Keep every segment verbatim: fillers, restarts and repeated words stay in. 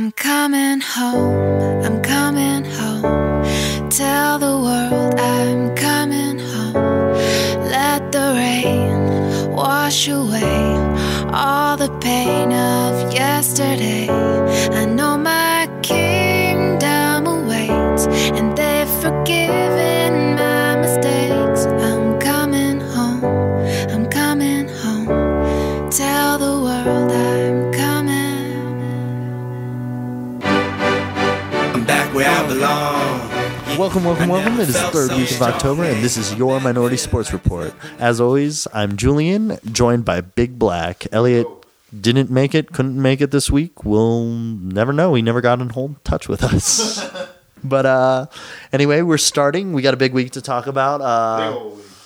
I'm coming home, I'm coming home. Tell the world I'm coming home. Let the rain wash away all the pain of yesterday. I know my kingdom awaits, and they've forgiven my mistakes. I'm coming home, I'm coming home. Tell the world I'm coming. I'm back where I belong. Welcome, welcome, welcome. It is the third week of October, and this is your Minority Sports Report. As always, I'm Julian, joined by Big Black. Elliot didn't make it, couldn't make it this week. We'll never know. He never got in whole touch with us. But uh, anyway, we're starting. We got a big week to talk about. Uh,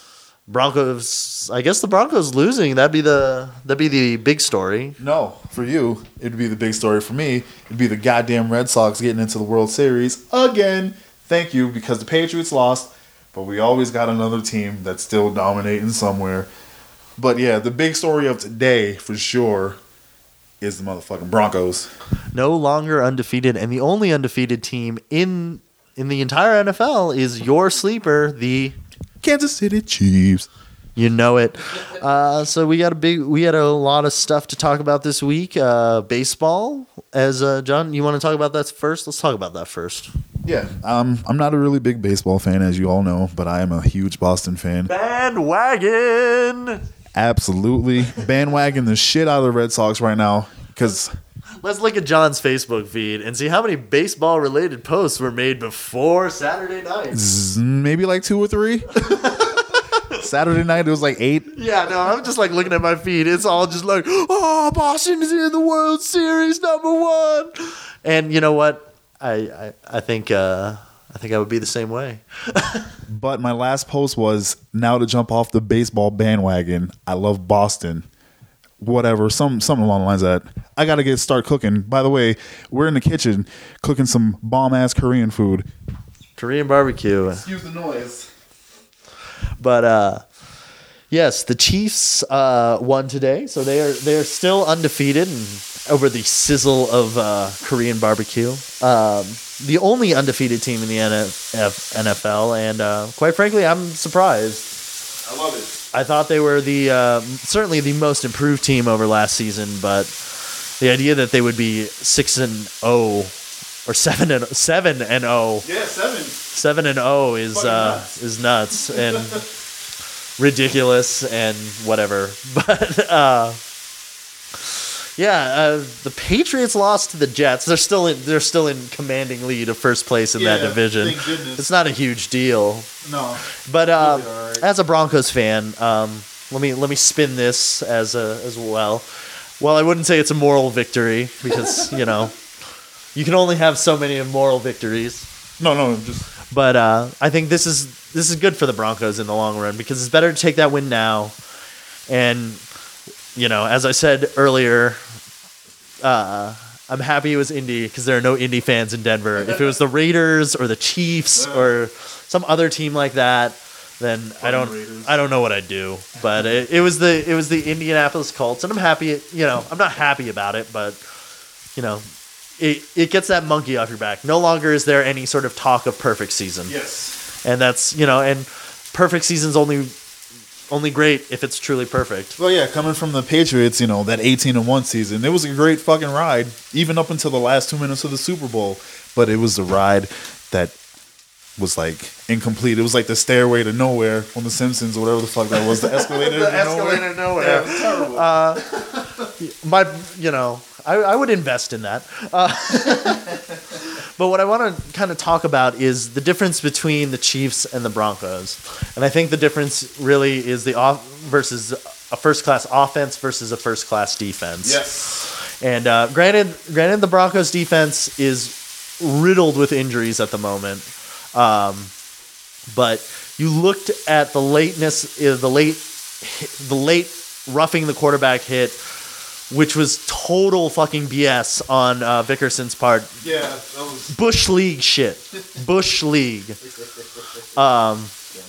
Broncos. I guess the Broncos losing. That'd be the that'd be the big story. No, for you, it'd be the big story. For me, it'd be the goddamn Red Sox getting into the World Series again. Thank you, because the Patriots lost, but we always got another team that's still dominating somewhere. But yeah, the big story of today, for sure, is the motherfucking Broncos. No longer undefeated, and the only undefeated team in in the entire N F L is your sleeper, the Kansas City Chiefs. You know it. Uh, so we got a big, we had a lot of stuff to talk about this week. Uh, baseball, as uh, John, you want to talk about that first? Let's talk about that first. Yeah, um, I'm not a really big baseball fan, as you all know, but I am a huge Boston fan. Bandwagon. Absolutely, bandwagon the shit out of the Red Sox right now, because. Let's look at John's Facebook feed and see how many baseball-related posts were made before Saturday night. Maybe like two or three. Saturday night, it was like eight. Yeah, no, I'm just like looking at my feed. It's all just like, oh, Boston is in the World Series, number one. And you know what? I I, I think uh, I think I would be the same way. But my last post was, now to jump off the baseball bandwagon. I love Boston. Whatever, some something along the lines of that. I gotta get start cooking. By the way, we're in the kitchen cooking some bomb ass Korean food. Korean barbecue. Excuse the noise. But uh, yes, the Chiefs uh, won today, so they are they are still undefeated and over the sizzle of uh, Korean barbecue. Um, the only undefeated team in the N F L, and uh, quite frankly, I'm surprised. I love it. I thought they were the uh, certainly the most improved team over last season, but the idea that they would be six and zero or seven and seven and zero, yeah, seven, seven and zero is uh, nuts. is nuts and ridiculous and whatever. But uh, yeah, uh, the Patriots lost to the Jets. They're still in. They're still in commanding lead of first place in yeah, that division. Thank goodness. It's not a huge deal. No, But uh, really all right. as a Broncos fan, um, let me let me spin this as a, as well. Well, I wouldn't say it's a moral victory because you know you can only have so many moral victories. no, no, just But uh, I think this is this is good for the Broncos in the long run because it's better to take that win now. And you know, as I said earlier, uh, I'm happy it was Indy because there are no Indy fans in Denver. If it was the Raiders or the Chiefs or some other team like that, then I don't Raiders. I don't know what I'd do. But it, it was the it was the Indianapolis Colts, and I'm happy. You know, I'm not happy about it, but you know, it it gets that monkey off your back. No longer is there any sort of talk of perfect season. yes. And that's, you know, and perfect season's only only great if it's truly perfect. Well, yeah, coming from the Patriots, you know, that eighteen and one season, it was a great fucking ride, even up until the last two minutes of the Super Bowl. But it was a ride that was like incomplete. It was like the stairway to nowhere on The Simpsons or whatever the fuck that was. The escalator The to nowhere. escalator to nowhere. Yeah, it was terrible. Uh, my, you know, I, I would invest in that. Uh, but what I want to kind of talk about is the difference between the Chiefs and the Broncos. And I think the difference really is the off versus a first-class offense versus a first-class defense. Yes. And uh, granted, granted, the Broncos defense is riddled with injuries at the moment. Um, but you looked at the lateness, uh, the late, the late roughing the quarterback hit, which was total fucking B S on uh, Vickerson's part. Yeah, that was. Bush League shit. Bush League. Um,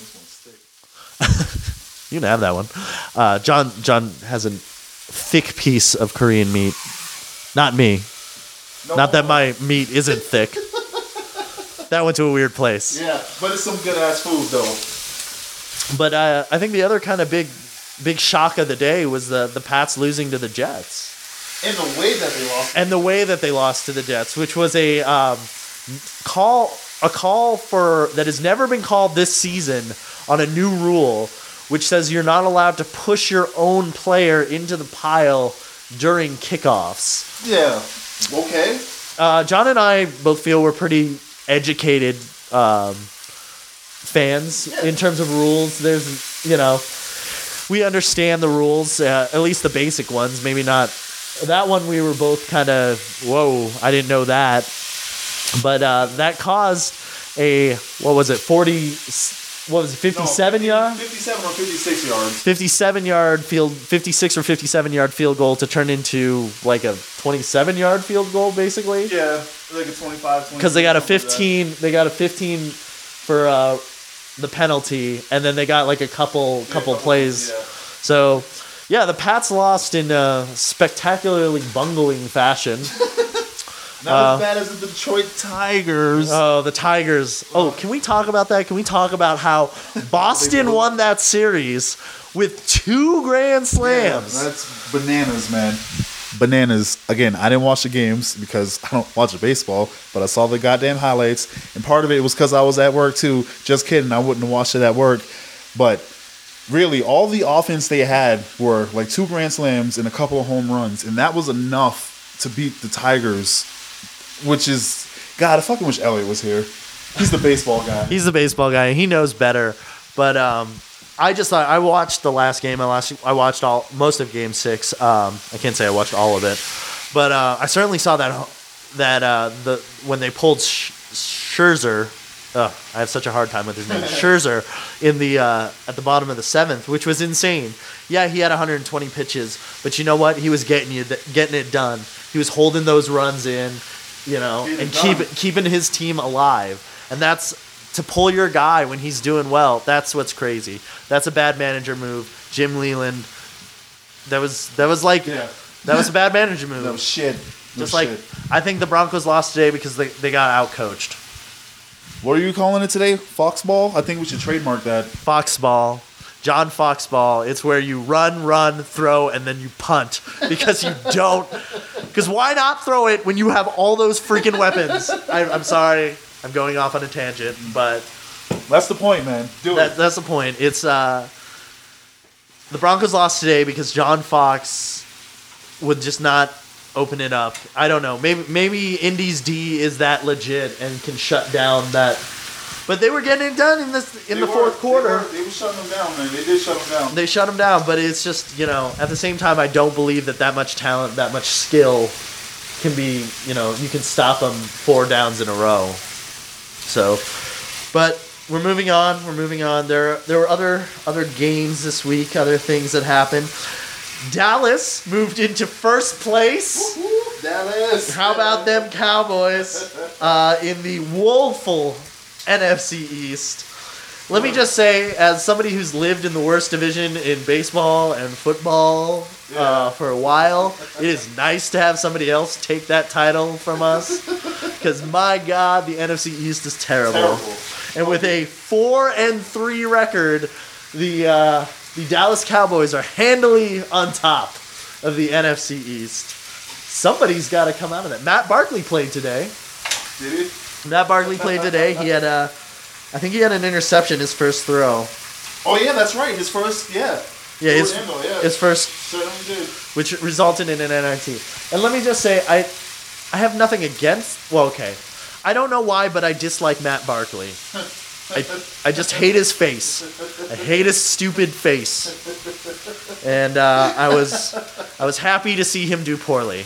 you can have that one. Uh, John John has a thick piece of Korean meat. Not me. No Not that homo. my meat isn't thick. That went to a weird place. Yeah, but it's some good ass food though. But uh, I think the other kind of big, big shock of the day was the the Pats losing to the Jets. And the way that they lost. And the way that they lost to the Jets, which was a um, call, a call for that has never been called this season on a new rule, which says you're not allowed to push your own player into the pile during kickoffs. Yeah. Okay. Uh, John and I both feel we're pretty educated um, fans in terms of rules. There's, you know, we understand the rules, uh, at least the basic ones. Maybe not that one. We were both kind of, whoa, I didn't know that. But uh, that caused a, what was it, forty, what was it, fifty-seven no, yard? fifty-seven or fifty-six yards. fifty-seven yard field, fifty-six or fifty-seven yard field goal to turn into like a twenty-seven yard field goal, basically. Yeah, like a twenty-five. Because they got a something like that. fifteen, they got a fifteen for uh, the penalty, and then they got like a couple, couple couple, plays. yeah. So, yeah, the Pats lost in a spectacularly bungling fashion. Not Uh, as bad as the Detroit Tigers. Oh, the Tigers. Oh, can we talk about that? Can we talk about how Boston won that series with two grand Yeah, slams? that's bananas, man. Bananas. Again, I didn't watch the games because I don't watch the baseball, but I saw the goddamn highlights, and part of it was because I was at work too. Just kidding, I wouldn't have watched it at work. But really, all the offense they had were like two grand slams and a couple of home runs, and that was enough to beat the Tigers. Which is, God, I fucking wish Elliot was here. He's the baseball guy. He's the baseball guy. He knows better. But um, I just thought I watched the last game. I last I watched all most of Game Six. Um, I can't say I watched all of it, but uh, I certainly saw that that uh, the when they pulled Sh- Scherzer. Ugh, I have such a hard time with his name. Scherzer in the uh, at the bottom of the seventh, which was insane. Yeah, he had one hundred twenty pitches, but you know what? He was getting you getting it done. He was holding those runs in. You know, Getting and it keep done. keeping his team alive. And that's to pull your guy when he's doing well. That's what's crazy. That's a bad manager move. Jim Leland. That was that was like Yeah. that was a bad manager move. No shit. No Just like shit. I think the Broncos lost today because they, they got out coached. What are you calling it today? Foxball? I think we should trademark that. Foxball. John Foxball. It's where you run, run, throw, and then you punt because you don't. Because why not throw it when you have all those freaking weapons? I, I'm sorry, I'm going off on a tangent, but That's the point, man. Do that, it. that's the point. It's uh, the Broncos lost today because John Fox would just not open it up. I don't know. Maybe maybe Indy's D is that legit and can shut down that. But they were getting it done in this in They the were- fourth quarter. They were, they were shutting them down, man. They did shut them down. They shut him down, but it's just, you know, at the same time, I don't believe that that much talent, that much skill can be, you know, you can stop them four downs in a row. So, but we're moving on. We're moving on. There, there were other other games this week, other things that happened. Dallas moved into first place. Woo-hoo, Dallas. How about them Cowboys uh, in the woeful N F C East? Let me just say, as somebody who's lived in the worst division in baseball and football uh, Yeah. for a while, it is nice to have somebody else take that title from us. Because my God, the N F C East is terrible. Terrible. And with a four and three record, the uh, the Dallas Cowboys are handily on top of the N F C East. Somebody's got to come out of that. Matt Barkley played today. Did he? Matt Barkley played today. He had a, I think he had an interception his first throw. Oh, yeah, that's right. His first, yeah. Yeah, his, Orlando, yeah. his first, Certainly did. which resulted in an N I T. And let me just say, I, I have nothing against. Well, okay, I don't know why, but I dislike Matt Barkley. I, I just hate his face. I hate his stupid face. And uh, I was, I was happy to see him do poorly.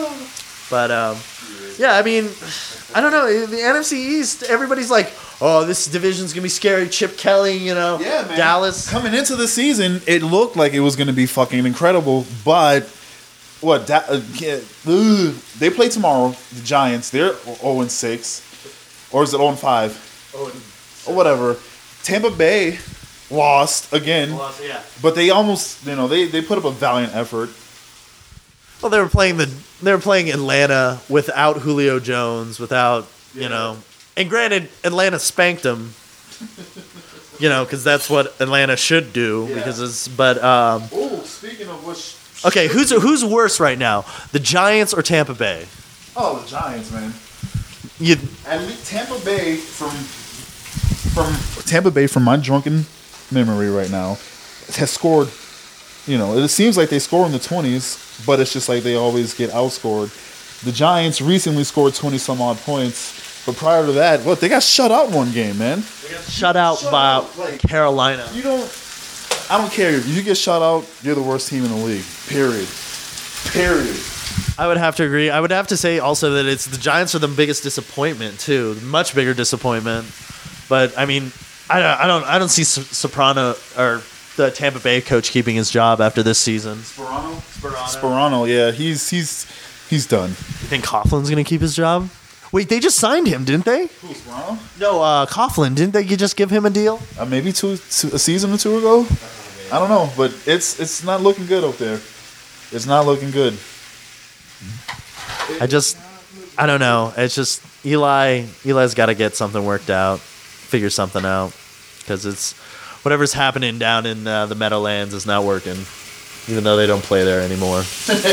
But um, yeah, I mean, I don't know. The N F C East, everybody's like, oh, this division's gonna be scary. Chip Kelly, you know, Yeah, man. Dallas. Coming into the season, it looked like it was going to be fucking incredible, but what? Da- uh, yeah, ugh. They play tomorrow. The Giants. They're zero and six, or is it zero and five? Or whatever. Tampa Bay lost again, Yeah. but they almost, you know, they they put up a valiant effort. Well, they were playing the they were playing Atlanta without Julio Jones, without you Yeah. know. And granted, Atlanta spanked them. You know, because that's what Atlanta should do. Yeah. Because it's but um, Oh, speaking of which, okay, who's who's worse right now, the Giants or Tampa Bay? oh, the Giants, man. You At least Tampa Bay from from Tampa Bay from my drunken memory right now has scored. You know, it seems like they score in the twenties, but it's just like they always get outscored. The Giants recently scored twenty some odd points, but prior to that, what they got shut out one game, man. shut out Shut by out, like- Carolina. You don't. I don't care if you get shut out. You're the worst team in the league. Period. Period. I would have to agree. I would have to say also that it's the Giants are the biggest disappointment too, much bigger disappointment. But I mean, I don't, I don't, I don't see S- Soprano or the Tampa Bay coach keeping his job after this season. Sperano. Sperano. Sperano. Yeah, he's he's he's done. You think Coughlin's gonna keep his job? Wait, they just signed him, didn't they? Who's Sperano? No, uh, Coughlin. Didn't they just give him a deal? Uh, maybe two, two a season or two ago. I don't know, but it's it's not looking good up there. It's not looking good. I just, I don't know. It's just Eli. Eli's got to get something worked out, figure something out, because it's whatever's happening down in uh, the Meadowlands is not working, even though they don't play there anymore.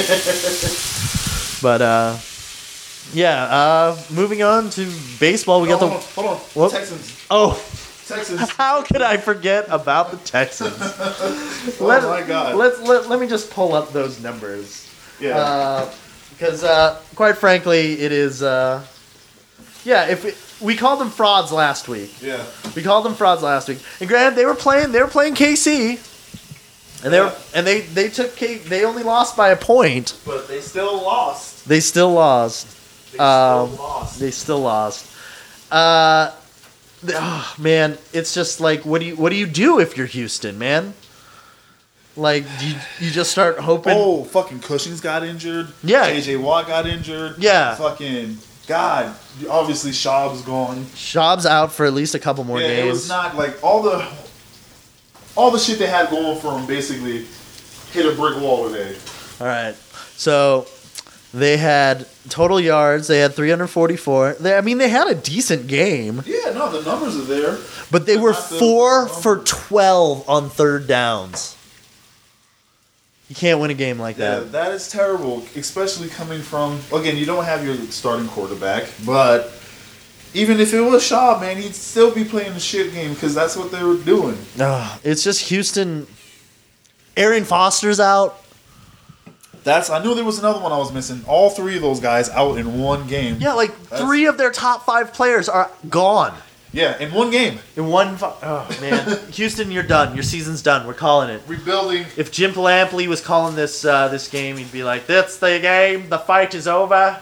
But uh, yeah. Uh, moving on to baseball, we got hold the. on, hold on. Whoop. Texans. Oh, Texans. how could I forget about the Texans? Oh my God. Let's let, let me just pull up those numbers. Yeah. Because, uh, quite frankly, it is. Uh, yeah, if we, we called them frauds last week, yeah. we called them frauds last week. And granted, they were playing. They were playing K C, and they were, and they they took K. They only lost by a point. But they still lost. They still lost. They Um, still lost. They still lost. Uh, th- oh, man, it's just like, what do you what do you do if you're Houston, man? Like, do you, you just start hoping? Oh, fucking Cushing's got injured. Yeah. J J Watt got injured. Yeah. Fucking God. Obviously, Schaub's gone. Schaub's out for at least a couple more yeah, games. it was not like all the all the shit they had going for them. Basically, hit a brick wall today. All right. So they had total yards. They had three hundred forty-four. They, I mean, they had a decent game, Yeah, no, the numbers are there. but they were Not the four numbers. for twelve on third downs. You can't win a game like Yeah, that. that is terrible, especially coming from, again, you don't have your starting quarterback, but even if it was Schaub, man, he'd still be playing the shit game because that's what they were doing. Ugh, it's just Houston. Arian Foster's out. That's I knew there was another one I was missing. All three of those guys out in one game. Yeah, like That's- three of their top five players are gone Yeah, in one game. in one. Fu- oh man, Houston, you're done. Your season's done. We're calling it. Rebuilding. If Jim Lampley was calling this uh, this game, he'd be like, "That's the game. The fight is over."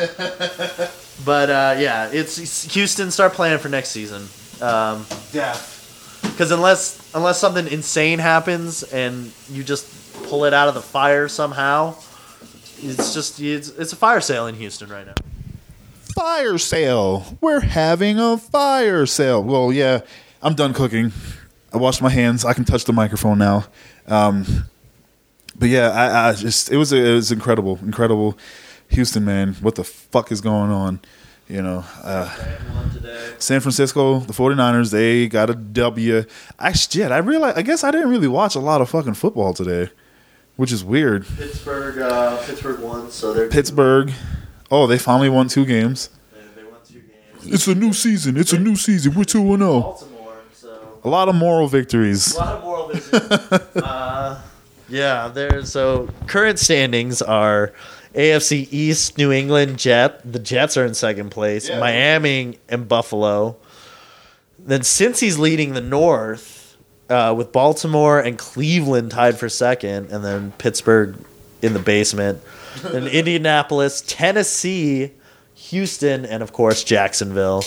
But uh, yeah, it's, it's Houston. Start planning for next season. Um, Death. Because unless unless something insane happens and you just pull it out of the fire somehow, it's just it's, it's a fire sale in Houston right now. Fire sale. We're having a fire sale. Well, yeah, I'm done cooking. I washed my hands. I can touch the microphone now. Um, but yeah, I, I just it was it was incredible, incredible. Houston, man, what the fuck is going on? You know, uh, San Francisco, the 49ers, they got a W. Actually, yeah, I realized. I guess I didn't really watch a lot of fucking football today, which is weird. Pittsburgh, uh, Pittsburgh won, so they're Pittsburgh. Oh, they finally won two games. They, they won two games. It's a new season. It's a new season. We're two and oh. Baltimore, so A lot of moral victories. a lot of moral vision. uh, yeah, there's so current standings are A F C East, New England, Jet. The Jets are in second place. Yeah. Miami and Buffalo. Then since he's leading the North, uh, with Baltimore and Cleveland tied for second, and then Pittsburgh in the basement. Then Indianapolis, Tennessee, Houston, and of course Jacksonville.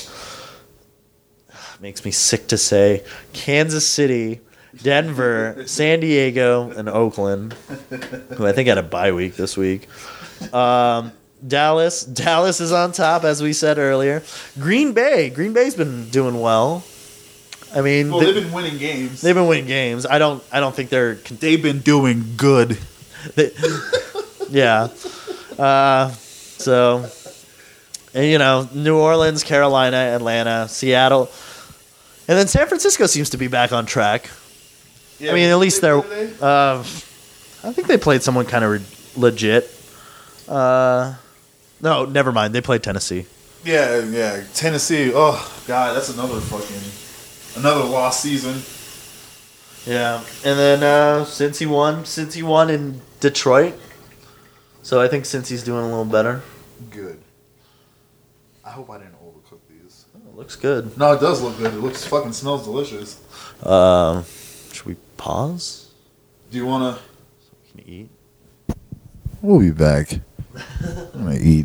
Makes me sick to say. Kansas City, Denver, San Diego, and Oakland, who I think had a bye week this week. Um, Dallas, Dallas is on top, as we said earlier. Green Bay, Green Bay's been doing well. I mean, Well, they, they've been winning games. they've been winning games. I don't, I don't think they're. They've been doing good. They, yeah. Uh, so, and, you know, New Orleans, Carolina, Atlanta, Seattle, and then San Francisco seems to be back on track. Yeah, I mean, at least they're. play today? Uh, I think they played someone kind of re- legit. Uh, no, never mind. They played Tennessee. Yeah, yeah. Tennessee. Oh God, that's another fucking another lost season. Yeah, and then uh, Cincy won. Cincy won in Detroit. So I think Cincy's doing a little better. Good. I hope I didn't overcook these. Oh, looks good. No, it does look good. It looks fucking smells delicious. Um, should we pause? Do you wanna? Can you eat? We'll be back. I'm gonna eat.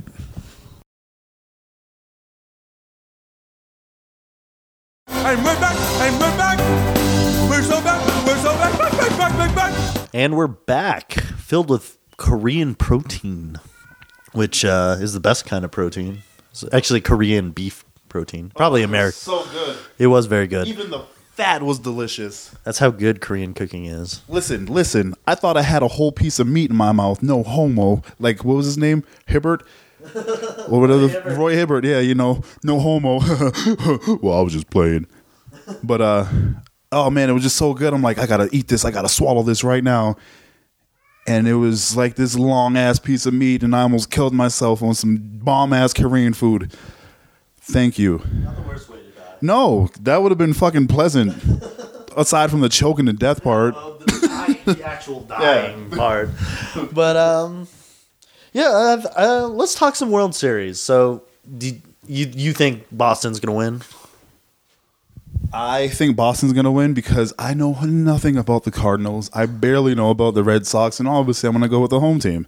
And we're back, and we're back. We're so back, we're so back, back, back, back, back, back. And we're back, filled with Korean protein, which uh, is the best kind of protein. It's actually Korean beef protein. Probably American. So good. It was very good. Even the fat was delicious. That's how good Korean cooking is. Listen, listen. I thought I had a whole piece of meat in my mouth. No homo. Like, what was his name? Hibbert? Or whatever. Roy Hibbert. Roy Hibbert. Yeah, you know, no homo. Well, I was just playing. But, uh, oh, man, it was just so good. I'm like, I got to eat this. I got to swallow this right now. And it was like this long-ass piece of meat, and I almost killed myself on some bomb-ass Korean food. Thank you. Not the worst way to die. No, that would have been fucking pleasant. Aside from the choking to death part. Oh, the, dying, the actual dying part. But, um, yeah, uh, uh, let's talk some World Series. So, do you, you think Boston's going to win? I think Boston's going to win because I know nothing about the Cardinals. I barely know about the Red Sox, and obviously I'm going to go with the home team.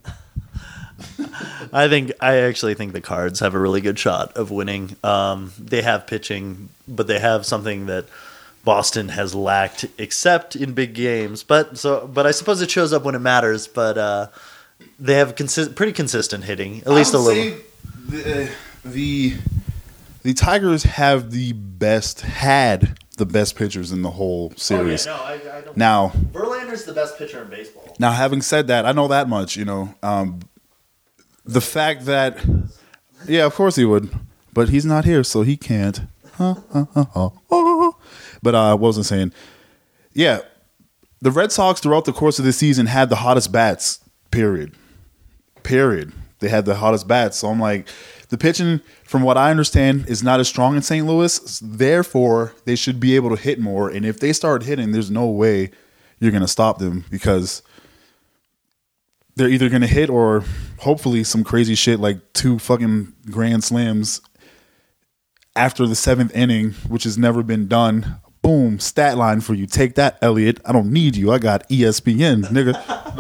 I think I actually think the Cards have a really good shot of winning. Um, they have pitching, but they have something that Boston has lacked, except in big games. But so, but I suppose it shows up when it matters. But uh, they have consi- pretty consistent hitting, at least a I would little. say the, the the Tigers have the best had the best pitchers in the whole series. Oh, yeah, no, I, I don't. Now, Verlander's the best pitcher in baseball. now having said that, I know that much. You know, um, the fact that yeah, of course he would, but he's not here, so he can't. Huh, huh, huh, huh, huh. But uh, what was I saying? Yeah, the Red Sox throughout the course of the season had the hottest bats. Period. Period. They had the hottest bats. So I'm like, the pitching, from what I understand, is not as strong in Saint Louis. Therefore, they should be able to hit more. And if they start hitting, there's no way you're going to stop them because they're either going to hit or hopefully some crazy shit like two fucking grand slams after the seventh inning, which has never been done. Boom, stat line for you. Take that, Elliot. I don't need you. I got E S P N, nigga.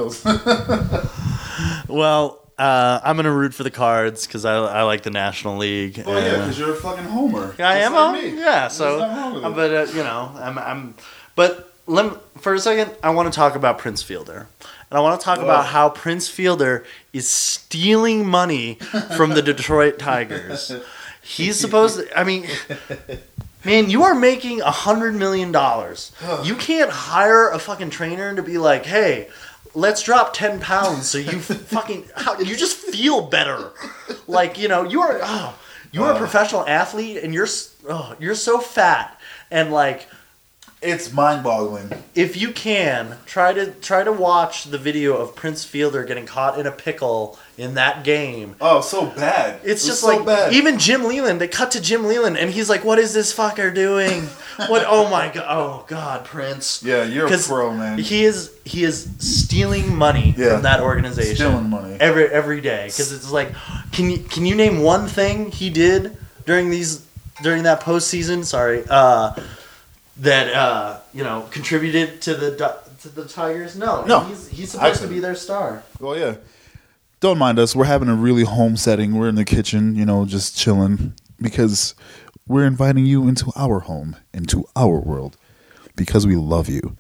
Well, uh, I'm gonna root for the Cards because I, I like the National League. Oh yeah, and- because you're a fucking homer. I Just am. like a- me. Yeah. So, There's nothing wrong with uh, it. but uh, you know, I'm. I'm. But let me, for a second, I want to talk about Prince Fielder, and I want to talk about how Prince Fielder is stealing money from the Detroit Tigers. He's supposed to. I mean. Man, you are making a hundred million dollars. You can't hire a fucking trainer to be like, "Hey, let's drop ten pounds so you fucking how, you just feel better." Like, you know, you are oh, you are a professional athlete and you're s- oh, you're so fat and like It's mind-boggling. if you can try to try to watch the video of Prince Fielder getting caught in a pickle in that game. Oh, so bad. It's It was just so like bad. even Jim Leland. They cut to Jim Leland, and he's like, "What is this fucker doing? What? Oh my god! Oh god, Prince! Yeah, you're a 'Cause pro, man. He is he is stealing money Yeah. from that organization, Stealing money. every every day. Because it's like, can you can you name one thing he did during these during that postseason? Sorry, uh, that uh, you know contributed to the to the Tigers? No, No. He's he's I supposed to be their star. Well, yeah. Don't mind us. We're having a really home setting. We're in the kitchen, you know, just chilling because we're inviting you into our home, into our world, because we love you.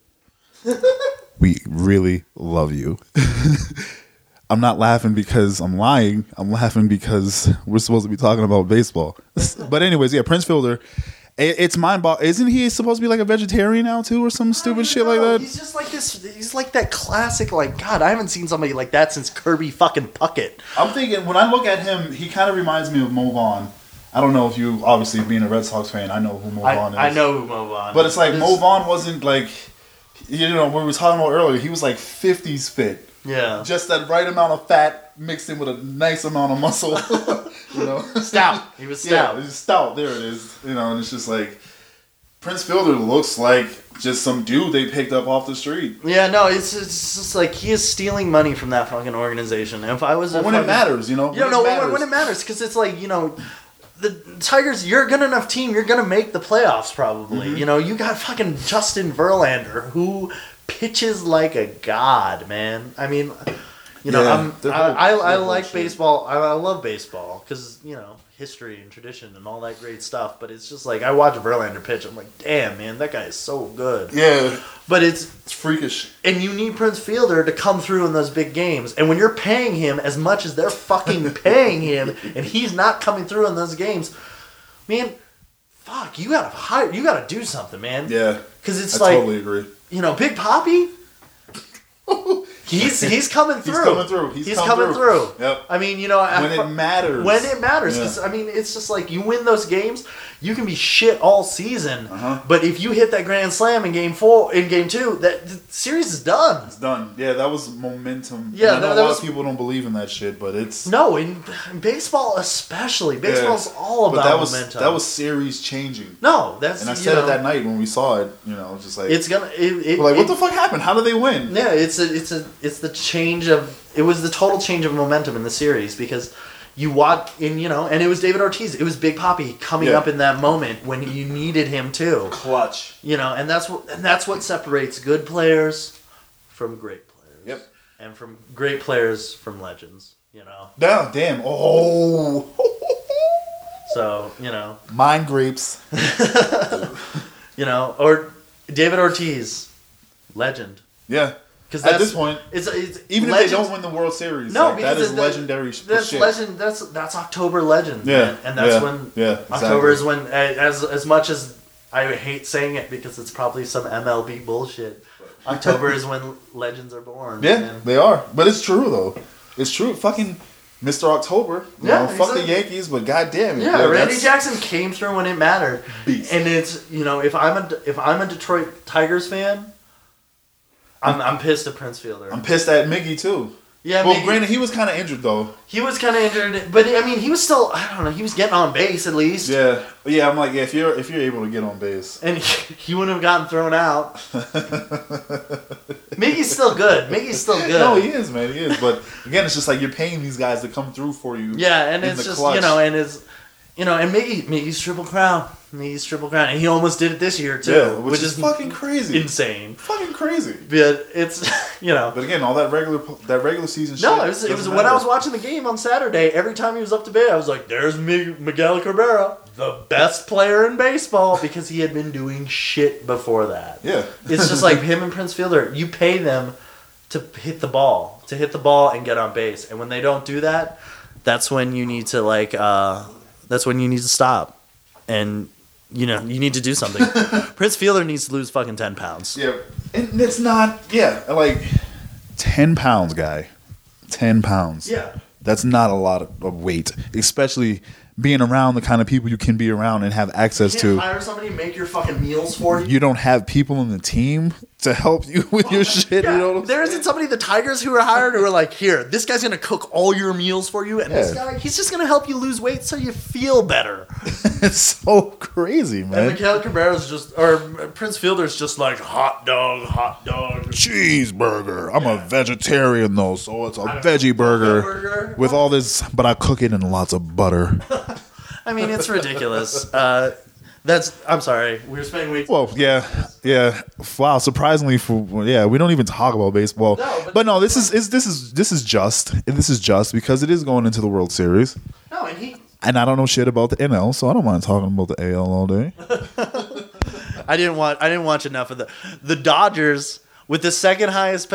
We really love you. I'm not laughing because I'm lying. I'm laughing because we're supposed to be talking about baseball. But anyways, yeah, Prince Fielder. It, it's mind boggling. Isn't he supposed to be like a vegetarian now too, or some stupid shit like that? He's just like this. He's like that classic. Like God, I haven't seen somebody like that since Kirby fucking Puckett. I'm thinking when I look at him, he kind of reminds me of Mo Vaughn. I don't know if you, obviously being a Red Sox fan, I know who Mo I, Vaughn is. I know who Mo Vaughn. But it's like is. Mo Vaughn wasn't like, you know, we were talking about earlier. He was like fifties fit. Yeah. Just that right amount of fat mixed in with a nice amount of muscle. You know, Stout. He was stout. Yeah, it's stout. There it is. You know, and it's just like Prince Fielder looks like just some dude they picked up off the street. Yeah, no, it's, it's just like he is stealing money from that fucking organization. And if I was, But a when fucking, it matters, you know. you know, when no, it when, matters. when it matters, because it's like you know, the Tigers. You're a good enough team. You're gonna make the playoffs probably. Mm-hmm. You know, you got fucking Justin Verlander who pitches like a god, man. I mean, you know, Yeah, I'm, they're I, bull- I, I they're like bullshit. baseball. I, I love baseball because you know history and tradition and all that great stuff. But it's just like I watch Verlander pitch. I'm like, damn, man, that guy is so good. Yeah, But it's it's freakish. and you need Prince Fielder to come through in those big games. And when you're paying him as much as they're fucking paying him, and he's not coming through in those games, man, fuck, you gotta hire, you gotta do something, man. Yeah, Because it's I like, totally agree. you know, Big Papi, he's he's coming through. He's coming through. He's, come coming through. through. Yep. I mean, you know, When I- it matters. When it matters, Yeah. 'cause, I mean, it's just like you win those games, you can be shit all season, Uh-huh. but if you hit that grand slam in game four, in game two, that the series is done. It's done. Yeah, that was momentum. Yeah, And I know that- a that lot was- of people don't believe in that shit, but it's No, in, in baseball especially, baseball's Yeah. all But about that was momentum. that was series changing. no, that's And I you said know, it that night when we saw it. You know, just like It's gonna. It, it, we're like, what it- the fuck happened? How did they win? Yeah, it's a, it's a, it's the change of. It was the total change of momentum in the series because you watch in you know, and it was David Ortiz. It was Big Papi coming Yeah. up in that moment when you needed him too. Clutch. You know, and that's what and that's what separates good players from great players. Yep. And from great players from legends. You know, Damn, damn. Oh, so you know, mind grapes. you know, or David Ortiz, legend. Yeah. Because At this point, it's, it's even if legends, they don't win the World Series, no, like, that because is that- legendary sh- That's shit. legend. That's that's October legends. Yeah, man. and that's yeah, when yeah, October exactly. is when as as much as I hate saying it because it's probably some M L B bullshit. October is when legends are born. Yeah, man. they are. But it's true though. It's true. Fucking Mister October. You Yeah, know, fuck the exactly. Yankees, but goddamn it. Yeah, dude, Randy that's- Jackson came through when it mattered, Beast. and it's you know if I'm a if I'm a Detroit Tigers fan, I'm I'm pissed at Prince Fielder. I'm pissed at Miggy too. yeah, Well, maybe- granted, he was kind of injured though. he was kind of injured, but I mean he was still I don't know he was getting on base at least. Yeah, but yeah. I'm like, yeah, if you're if you're able to get on base, And he, he wouldn't have gotten thrown out. Miggy's still good. Miggy's still good. no, he is, man, he is. But again, it's just like you're paying these guys to come through for you. Yeah, and in it's the just clutch. you know, and it's you know, and Miggy Miggy's triple crown. Miggy's triple crown, and he almost did it this year too, Yeah, which, is, fucking crazy. insane. Fucking crazy. But it's you know. But again, all that regular that regular season. No, shit it was it was doesn't when I matter. was watching the game on Saturday. Every time he was up to bat, I was like, "There's Mig- Miguel Cabrera, the best player in baseball," because he had been doing shit before that. Yeah, It's just like him and Prince Fielder. You pay them to hit the ball, to hit the ball and get on base, and when they don't do that, that's when you need to like. Uh, that's when you need to stop, and you know you need to do something. Prince Fielder needs to lose fucking ten pounds. yeah, and it's not. Yeah, like ten pounds, guy. Ten pounds. Yeah. That's not a lot of, of weight, especially being around the kind of people you can be around and have access You to. can't hire somebody to make your fucking meals for you. You don't have people in the team to help you with your shit. Yeah, you know what I'm there saying? isn't somebody, the Tigers, who are hired who are like, here, this guy's gonna cook all your meals for you, and this Yeah. guy, he's just gonna help you lose weight so you feel better. It's so crazy, And man. Miguel Cabrera's just, or Prince Fielder's just like hot dog, hot dog. Cheeseburger. I'm a vegetarian though, so it's a veggie burger burger. with all this, but I cook it in lots of butter. I mean, it's ridiculous. Uh, that's, I'm sorry, we were spending way too Well, yeah, yeah. Wow, surprisingly, for yeah, we don't even talk about baseball. No, but- but no, this is, is this is this is just this is just because it is going into the World Series, No, and he, and I don't know shit about the N L, so I don't mind talking about the A L all day. I didn't watch, I didn't watch enough of the, the Dodgers with the second highest, pa-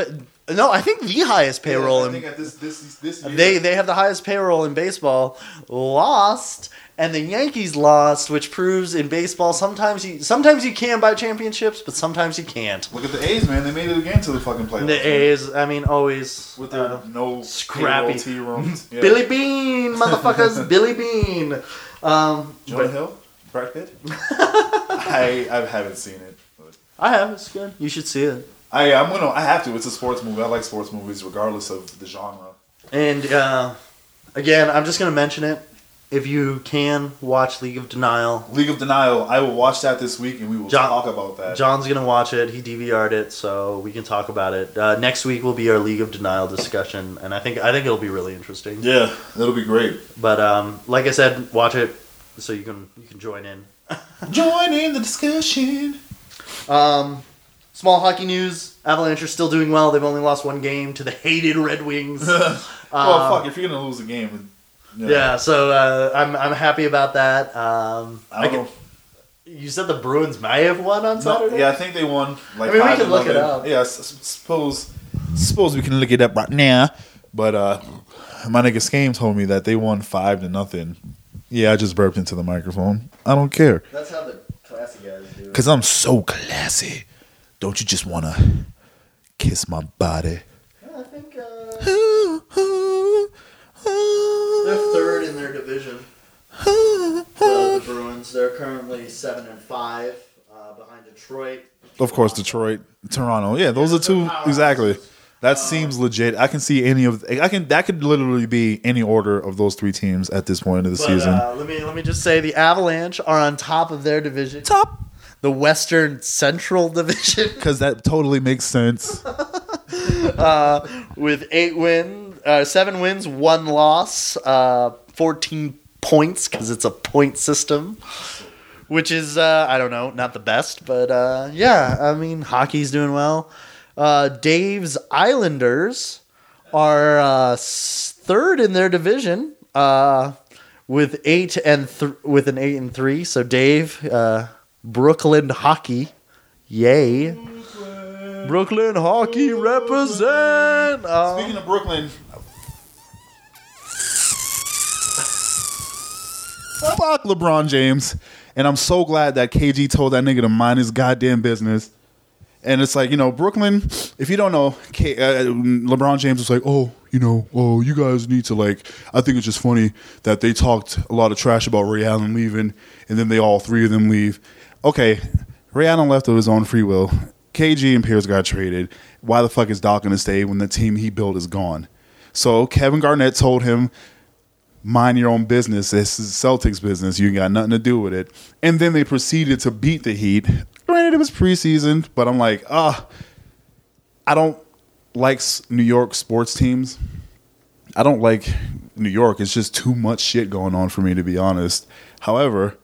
No, I think the highest payroll Yeah, I in think at this this this year, They they have the highest payroll in baseball. Lost, and the Yankees lost, which proves in baseball sometimes you sometimes you can buy championships, but sometimes you can't. look at the A's, man. They made it again to the fucking playoffs. The A's, I mean, always with their uh, no scrappy. tea rooms. Yeah. Billy Bean, motherfuckers, Billy Bean. Um, Jonah but Hill, Brad Pitt. I I haven't seen it. But I have. It's good. You should see it. I I'm gonna I have to. It's a sports movie. I like sports movies regardless of the genre. And uh, again, I'm just gonna mention it. If you can watch League of Denial, League of Denial. I will watch that this week, and we will John- talk about that. John's gonna watch it. He D V R'd it, so we can talk about it. Uh, next week will be our League of Denial discussion, and I think I think it'll be really interesting. Yeah, that'll be great. But um, like I said, watch it so you can you can join in. Join in the discussion. Um, small hockey news: Avalanche are still doing well. They've only lost one game to the hated Red Wings. well, Um, fuck. If you're gonna lose a game, you know, Yeah, so uh, I'm I'm happy about that. Um, I don't I know. can- you said the Bruins may have won on No, Saturday. yeah, I think they won. Like I mean, we five can look it eleven. up. Yeah, I s- s- suppose suppose we can look it up right now. But uh, my nigga Skame told me that they won five to nothing. Yeah, I just burped into the microphone. I don't care, That's how the classy guys do it. cause I'm so classy. Don't you just wanna kiss my body? I think uh, they're third in their division. The, the Bruins. They're currently seven and five uh, behind Detroit. Of course, Detroit, Toronto. Yeah, those are two exactly. That seems legit. I can see any of. I can. That could literally be any order of those three teams at this point of the But, season. uh, let me let me just say the Avalanche are on top of their division. Top. The Western Central Division Because that totally makes sense. with eight wins, uh, seven wins, one loss, uh, fourteen points because it's a point system, which is uh, I don't know, not the best, but uh, yeah, I mean hockey's doing well. Uh, Dave's Islanders are uh, s- third in their division uh, with eight and th- with an eight and three. So Dave, uh, Brooklyn hockey, yay! Brooklyn hockey represent. Uh, Speaking of Brooklyn, fuck LeBron James, and I'm so glad that K G told that nigga to mind his goddamn business. And it's like, you know, Brooklyn, if you don't know, K, uh, LeBron James was like, oh, you know, oh, you guys need to, like, I think it's just funny that they talked a lot of trash about Ray Allen leaving, and then they all three of them leave. Okay, Ray Allen left of his own free will. K G and Pierce got traded. Why the fuck is Doc going to stay when the team he built is gone? So Kevin Garnett told him, mind your own business. This is Celtics business. You got nothing to do with it. And then they proceeded to beat the Heat. Granted, it was preseason, but I'm like, ah, I don't like s- New York sports teams. I don't like New York. It's just too much shit going on for me, to be honest. However,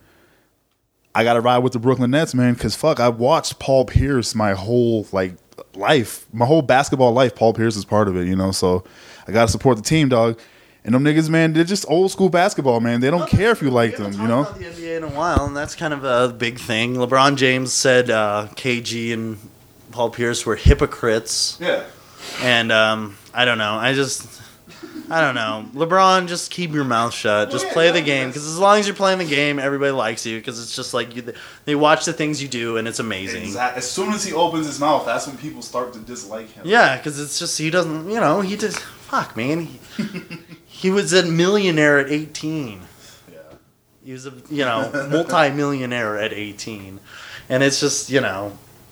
I got to ride with the Brooklyn Nets, man, because fuck, I've watched Paul Pierce my whole, like, life. My whole basketball life, Paul Pierce is part of it, you know? So I got to support the team, dog. And them niggas, man, they're just old school basketball, man. They don't care if you like them, you know? About the N B A in a while, and that's kind of a big thing. LeBron James said uh, K G and Paul Pierce were hypocrites, Yeah. and um, I don't know. I just, I don't know. LeBron, just keep your mouth shut. Just yeah, play the yeah, game, because as long as you're playing the game, everybody likes you. Because it's just like you, they watch the things you do, and it's amazing. Exactly. As soon as he opens his mouth, that's when people start to dislike him. Yeah, because it's just he doesn't, you know, he just fuck, man. He, he was a millionaire at eighteen. Yeah. He was a, you know, multi-millionaire at eighteen. And it's just, you know,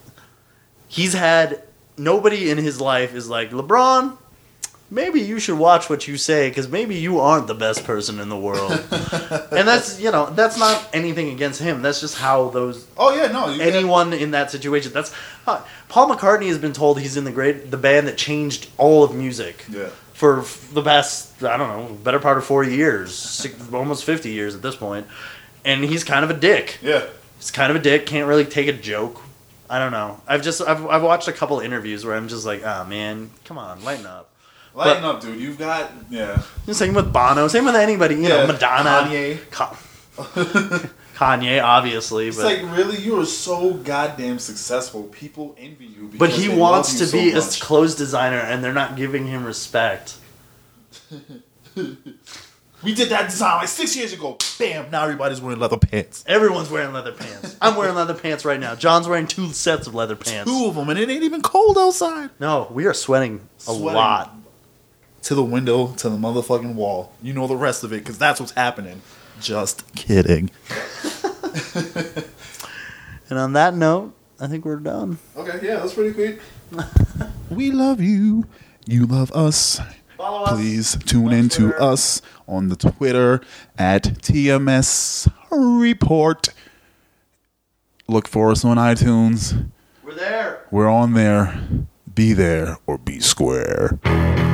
he's had, nobody in his life is like, LeBron, maybe you should watch what you say, because maybe you aren't the best person in the world. And that's, you know, that's not anything against him. That's just how those, Oh yeah, no. You anyone in that situation, that's, uh, Paul McCartney has been told he's in the great, the band that changed all of music. Yeah. For f- the past, I don't know, better part of four years, six, almost fifty years at this point, and he's kind of a dick. Yeah. He's kind of a dick. Can't really take a joke. I don't know. I've just I've I've watched a couple interviews where I'm just like, ah, oh, man, come on, lighten up. Lighten But- up, dude. You've got yeah. Same with Bono. Same with anybody. You know, Yeah, Madonna. Kanye. Ka- Kanye, obviously, It's but like, really, you are so goddamn successful. People envy you. but because he they wants love to you so be a much. clothes designer, and they're not giving him respect. We did that design like six years ago. Bam! Now everybody's wearing leather pants. Everyone's wearing leather pants. I'm wearing leather pants right now. John's wearing two sets of leather pants. Two of them, and it ain't even cold outside. No, we are sweating a Sweating. lot. To the window, to the motherfucking wall. You know the rest of it, because that's what's happening. Just kidding. And on that note, I think we're done. Okay, yeah, that's pretty quick. We love you. You love us. Follow us. Please tune on in to Twitter. us on the Twitter at T M S Report. Look for us on iTunes. We're there. We're on there. Be there or be square.